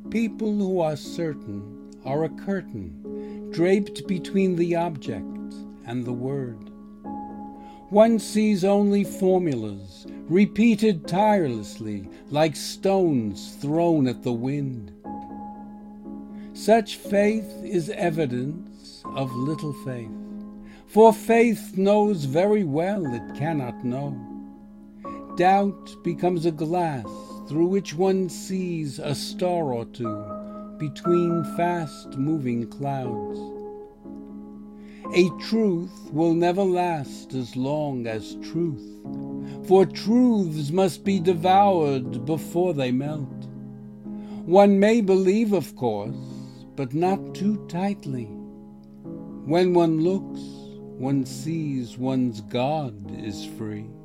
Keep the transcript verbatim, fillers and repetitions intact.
People who are certain are a curtain draped between the object and the word. One sees only formulas repeated tirelessly like stones thrown at the wind. Such faith is evidence of little faith, for faith knows very well it cannot know. Doubt becomes a glass through which one sees a star or two between fast-moving clouds. A truth will never last as long as truth, for truths must be devoured before they melt. One may believe, of course, but not too tightly. When one looks, one sees one's God is free.